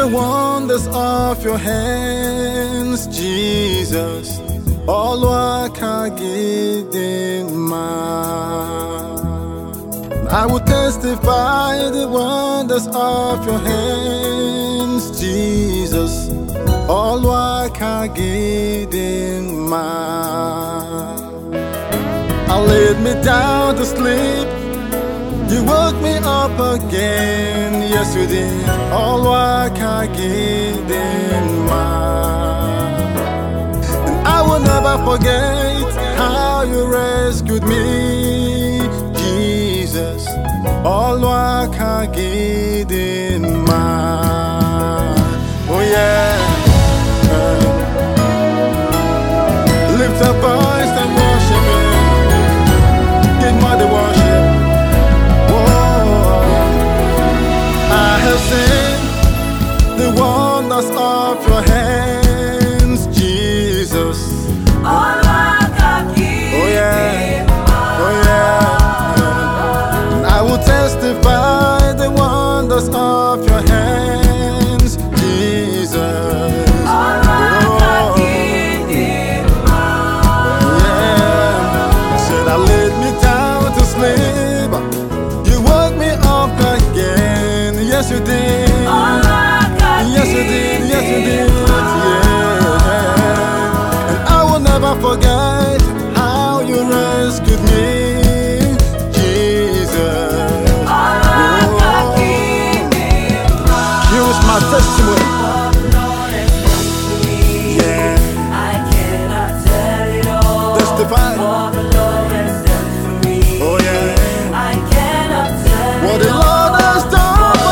the wonders of your hands, Jesus. All I can give in mind. I will testify the wonders of your hands, Jesus. All I can give in mind. I laid me down to sleep. You woke me up again. Yes, you did. All I can give in mind. And I will never forget how you rescued me, Jesus. All I can give in mind. Oh yeah. Lift a voice and worship Him. Give me the worship. Whoa. I have seen the wonders of your hands, Jesus. All I can give. Oh yeah. Oh yeah. And I will testify the wonders of your hands, Jesus. Yes, you did. Yes, you did. Yes, you did. Yeah. And I will never forget how you rescued me, Jesus. Here's my testimony. Yeah. I cannot tell it all. Testify. For the Lord has done for me. Oh yeah. I cannot tell What it the all. Lord has done.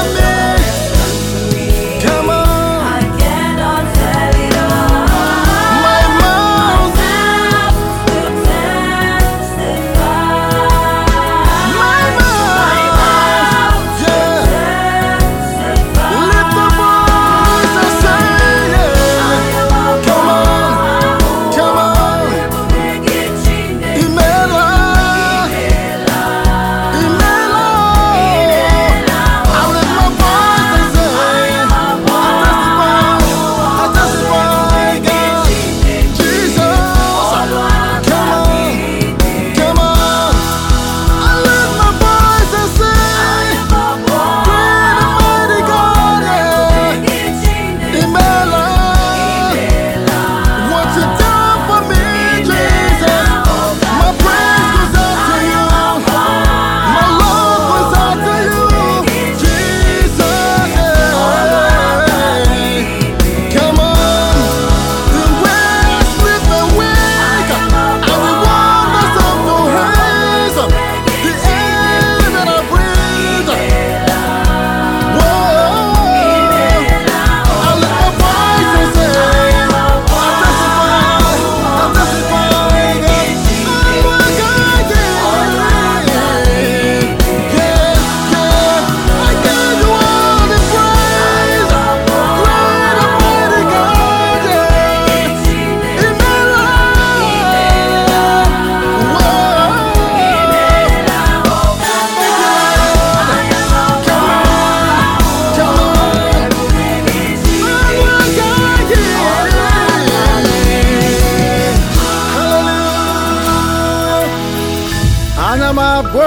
Ana m abụọ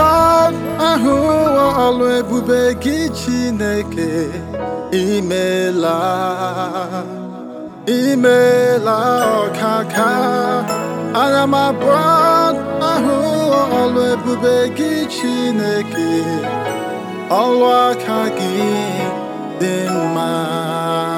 ahụ ọlụ ebube gị Chineke, imela imela ọkaka. Ana m abụọ ahụ ọlụ ebube gị Chineke, ọlụ aka gị dị mma.